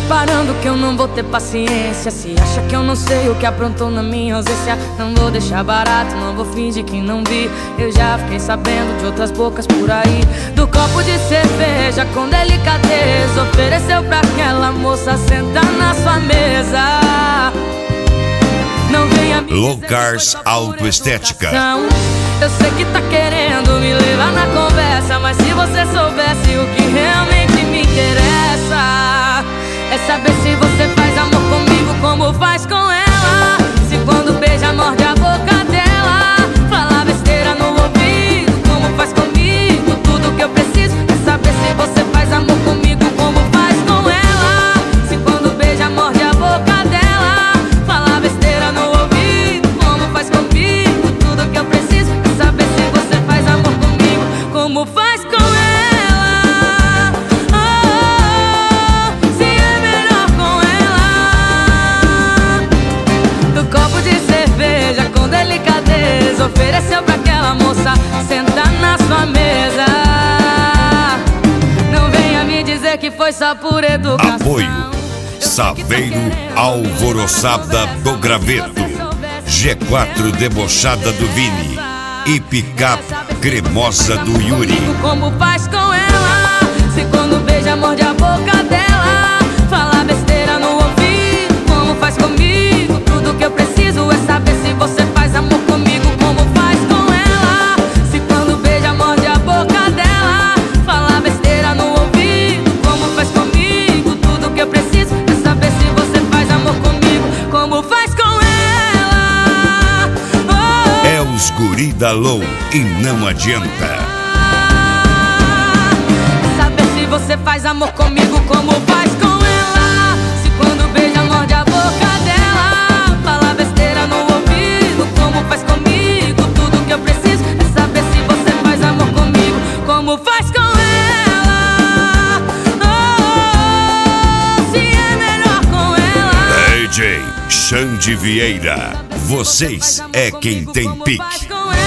preparando que eu não vou ter paciência. Se acha que eu não sei o que aprontou na minha ausência, não vou deixar barato, não vou fingir que não vi. Eu já fiquei sabendo de outras bocas por aí, do copo de cerveja com delicadeza ofereceu pra aquela moça sentar na sua mesa. Não venha me Locars Autoestética. Eu sei que tá querendo me levar na conversa, mas se você soubesse o que realmente me interessa, é saber se você faz amor comigo como faz com ela. Se quando beija morde a boca dela, fala besteira no ouvido como faz comigo. Tudo que eu preciso é saber se você faz amor comigo como faz com ela. Se quando beija morde a boca dela, fala besteira no ouvido como faz comigo. Tudo que eu preciso é saber se você faz amor comigo como faz com ela. Ofereceu pra aquela moça sentar na sua mesa. Não venha me dizer que foi só por educação. Apoio Saveiro Alvoroçada do Graveto, G4 Debochada do Vini e Picape Cremosa do Yuri. Como faz com ela, se quando beija morde a boca dela, fala besteira no ouvido como faz comigo. Tudo que eu preciso é saber se você faz amor comigo como faz com ela. Se quando beija morde a boca dela, fala besteira no ouvido como faz comigo. Tudo que eu preciso é saber se você faz amor comigo como faz com ela. É os guri da Low e não adianta. Saber se você faz amor comigo como faz com ela. Se quando beija morde a boca dela, fala besteira no ouvido como faz comigo. Tudo que eu preciso é saber se você faz amor comigo como faz com ela. Se é melhor com ela. DJ Xande Vieira, vocês é quem tem pique. Como faz com ela.